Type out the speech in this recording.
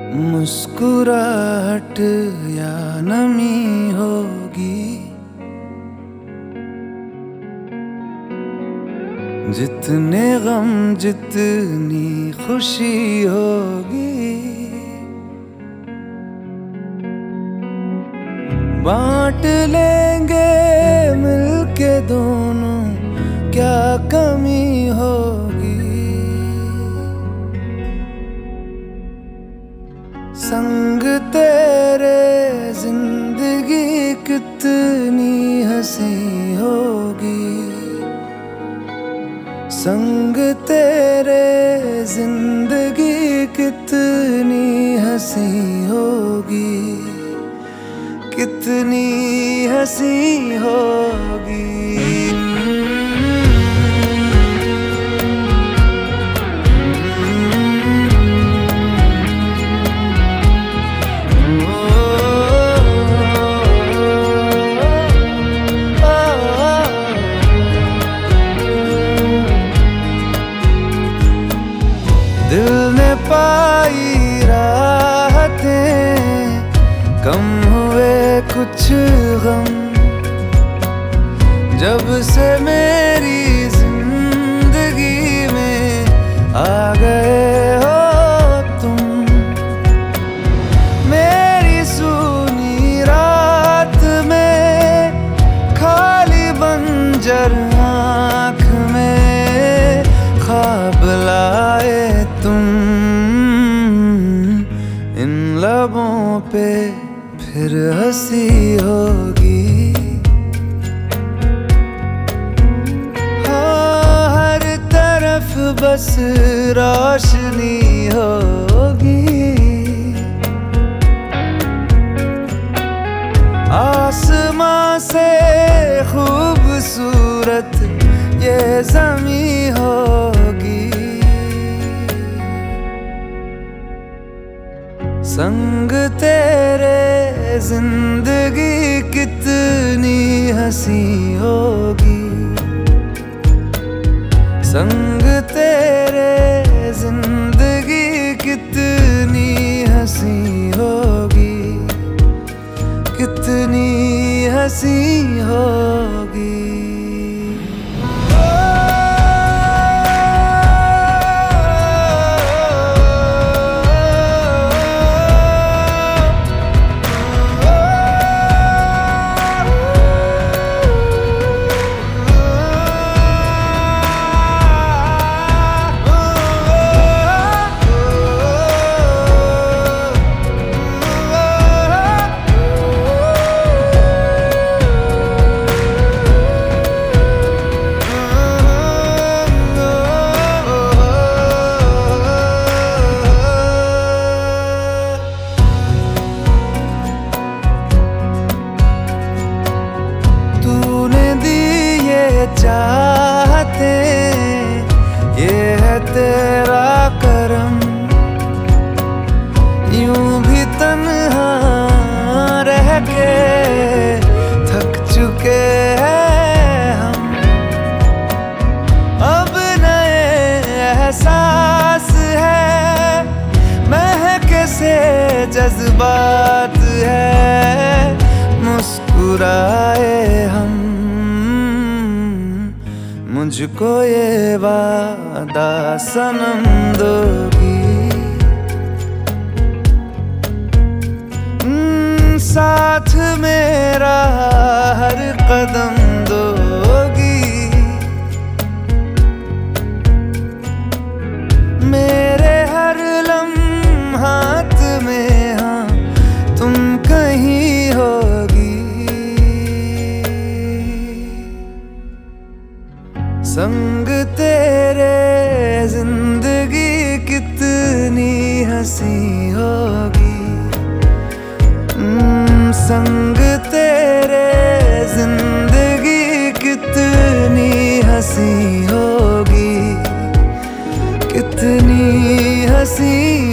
मुस्कुराहट या नमी होगी, जितने गम जितनी खुशी होगी। बांट लेंगे मिलके दोनों, क्या कमी होगी। संग तेरे जिंदगी कितनी हंसी होगी, संग तेरे जिंदगी कितनी हंसी होगी, कितनी हंसी होगी। दिल ने पाई राहतें, कम हुए कुछ गम, जब से मेरी जिंदगी में आ गए हो तुम। मेरी सूनी रात में खाली बंजर आँख में ख्वाब लाए तुम। इन लबों पे फिर हंसी होगी, हाँ हर तरफ बस रोशनी होगी। आसमां से खूबसूरत ये ज़मीं होगी, संग तेरे जिंदगी कितनी हंसी होगी, संग तेरे जिंदगी कितनी हंसी होगी, कितनी हंसी होगी। चाहते ये है तेरा करम, यूं भी तन्हा रह के थक चुके हैं हम। अब नए एहसास है, महक से जज्बात है, मुस्कुराए हम। मुझको ये वादा सनम दोगी, साथ मेरा हर कदम दोगी। मेरे हर लम्हात में हाँ तुम कहीं होगी, संग तेरे जिंदगी कितनी हंसी होगी, संग तेरे जिंदगी कितनी हंसी होगी, कितनी हंसी